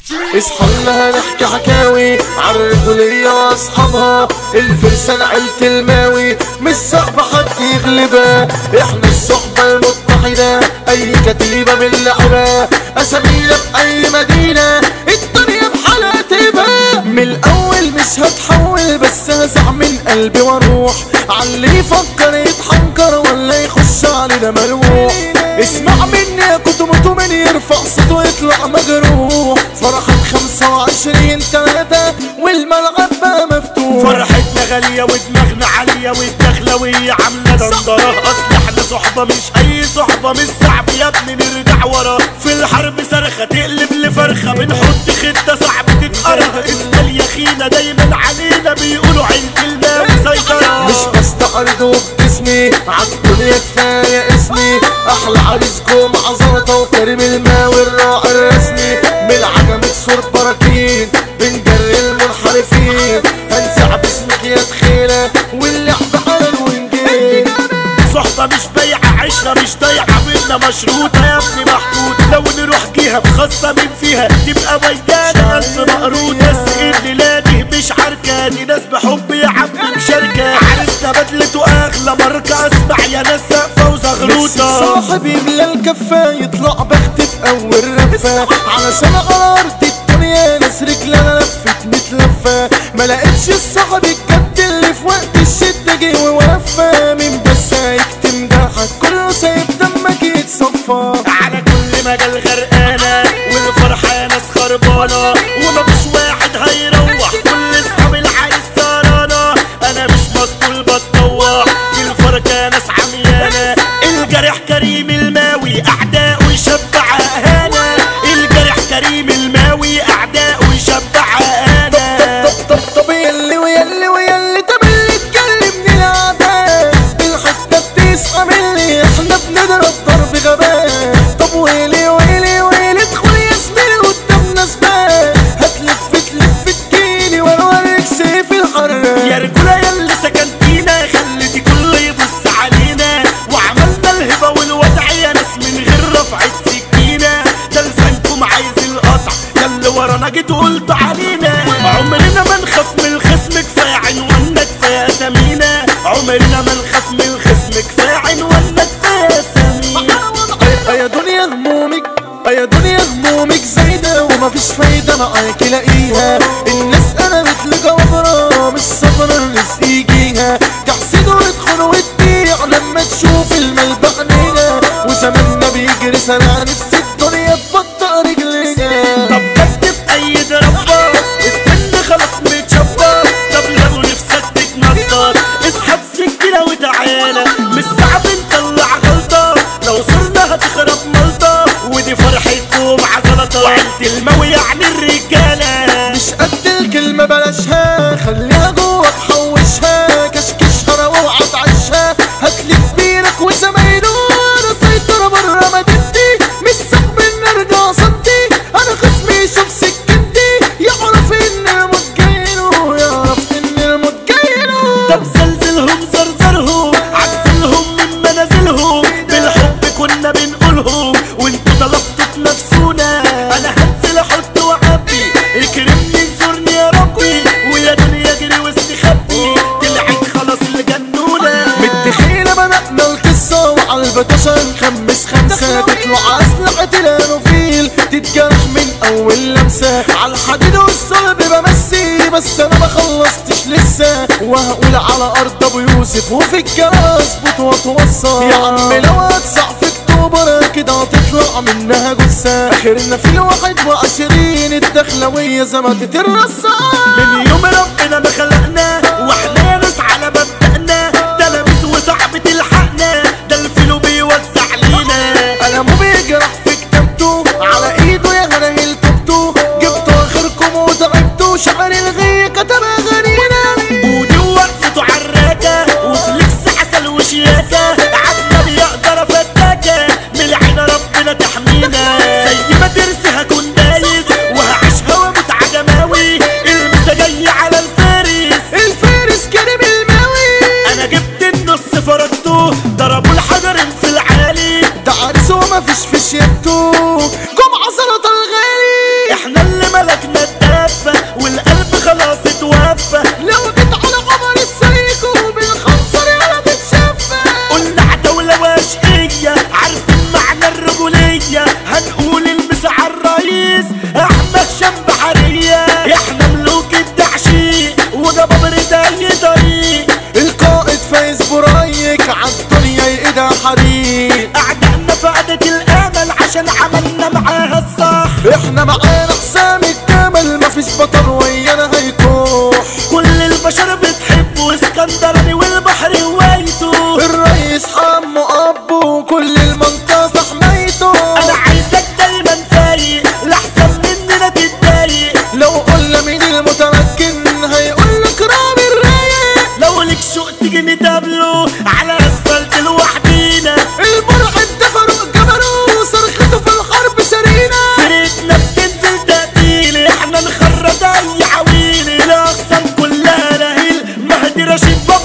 اصحى لنا هنحكي حكاوي عن الرجولية واصحابها، الفرسان عيلة الماوي مش صعب حد يغلبها. احنا الصحبة المتحدة اي كتيبة من لعبة، اسامينا في اي مدينة الدنيا بحالها تبقى. من الاول مش هتحول بس هزع من قلبي واروح عاللي يفكر يتحنكر ولا يخش علينا ملوح. اسمع مني يا كتمته من يرفع صوته ويطلع مجروح. فرحة 25/3 والملعب بقى مفتوح. فرحتنا غالية ودماغنا عالية والدخلوية عاملة دندرة. اصل احنا صحبة مش اي صحبة، مش صعب يا ابني نرجع ورا. في الحرب صرخة تقلب لفرخة، بنحط خطة صعب تتقرا. اسأل يا خينا دايما علينا بيقولوا عيلة الماوي مسيطرة. مش بستعرض بجسمي عالدنيا كفاية اسمي، احلى عريس جمعة زلطة وكريم الماوي الراعي الرسمي. من العجمة سور براكين بنجري المنحرفين، هنزع باسمك يا تخيلة واللعب على الوينجين. صحبة مش بايعة عشرة مش ضايعة منا مشروطة يا ابني محطوط. لو نروح جهة بخاصة من فيها تبقى ويانا ألف مقروط. بس الليلة دي مش عركة، دي ناس بحب يا عم مشاركة. عرسنا بدلته أغلى ماركة، اسمع يا ناس سقفة وزغروطة. صاحبي يملى الكفة يطلع بخت في أول رفة، علشان على أرض الدنيا ناس رجلها لفت متلفة. ملقتش الصاحب الجد اللي في وقت الشدة جه ووفى. من بس هيكتم جرحك كله سايب دمك يتصفى. على كل مجال غرقانة والفرحة يا ناس خربانة، ومفيش واحد هيروح كل اصحاب العريس سهرانة. انا مش مسطول بتطوع الفرقة يا ناس عميانة. الجرح كريم الماوي اعداؤه يشبع اهانة. الجرح كريم الماوي اعداؤه يشبع اهانة. طب يلي ويلي ويلي طب اللي اتكلم من العداء الحتة بتسقى مني احنا بنضرب ضرب غباء. طب ويلي ويلي ويلي ادخل يا زميلي قدامنا سباق، هتلف تلف تجيلي وانا اوريك سيف الحراق. يا رجولة ياللي سكنتينا خليتي كله يبص علينا، وعملنا الهبة والوضع يا ناس من غير رفعة سكينة. ده لسانكم عايز القطع ياللي ورانا جيتوا قلتوا علينا. عمرنا ما نخاف من الخصم كفاية عنواننا كفاية اسامينا. عمرنا ما نخاف من الخصم كفاية عنواننا كفاية اسامينا. يا دنيا همومك يا دنيا همومك زايدة ومفيش فايدة معاك لاقيها. الناس قلبت لجبرة مش صبرة الرزق يجيها، تحسد وتخون وتبيع لما تشوف المال بعينيها. وزماننا بيجري سنة نفس الدنيا تبطأ رجليها. طب جد في اي ضربة استنى خلاص متشبر. طب لو نفسك تتنطط اسحب سكينة وتعالى، مش صعب نطلع غلطة لو صرنا هتخرب ملطة. ودي فرحتكم عزلطة وعيلة الماوي يعني الرجالة. مش قد الكلمة بلاشها خليها جوا تحوشها، كشكشها روعة تعيشها. هاتلي كبيرك وزمايله انا سيطرة برا مدينتي، مش صعب ان ارجع صمتي. انا خصمي يشوف سكنتي يعرف ان الموت جايله، يعرف ان الموت جايله. طب زلزلهم زرزرهم عزلهم من منازلهم، بالحب كنا بنقولهم وانتوا طلبتوا تنافسونا. انا هنزل احط وعبي اكرمني انصرني يا ربي، ويا دنيا جري واستخبي طلعت خلاص اللي جنونا. متخيلة بدأنا القصة وعلى البطاشة نخمس خمسة، تطلع أسلحة الانوفيل تتجرح من أول لمسة. على الحديد والصلب بمسي بس أنا ما خلصتش لسه، وهقول على أرض أبو يوسف وفي الجرى أظبط وأتوصى. يا عم لو هتسع في أكتوبر كده هتطلع منها جثة. آخرنا في 21 الدخلوية زمتت الرصة. من يوم ربنا ما خلقنا واحنا ناس على مبدأنا، ده لابس وصعب تلحقنا، ده الفيلو بيوزع لينا. قلمه بيجرح في كتابته على ايده يا غناهيل توبته. جبتوا اخركم وتعبتوا شعر الغي كتب اغانينا. ودي وقفته عراكة وفليكس عسل وشياكة، عدنا بيقدر فتاكة من العين ربنا تحمينا. زي ما ترسي هكون دايس وهعيشها واموت عجماوي، المسا جاي على الفارس عشان عملنا معاها الصح. احنا معانا حسام الجمل مفيش بطل ويانا هيكوح. كل البشر بتحبه اسكندراني والبحر هوايته. الرئيس حمو ابو وكل المنطقة حمايته. انا عايزك دايما فايق لحسن مننا تتضايق. لو قلنا مين المتمكن هيقولك رامي الرايق. لو ليك شوق تيجي نتقابله على اسفلت لوحدينا. المرعب ده فاروق جبروه صرخته في الحرب سرينا. فرقتنا بتنزل تقتيل احنا نخرج اي عويل. الاقسام كلها رهيل مهدي رشيد بابا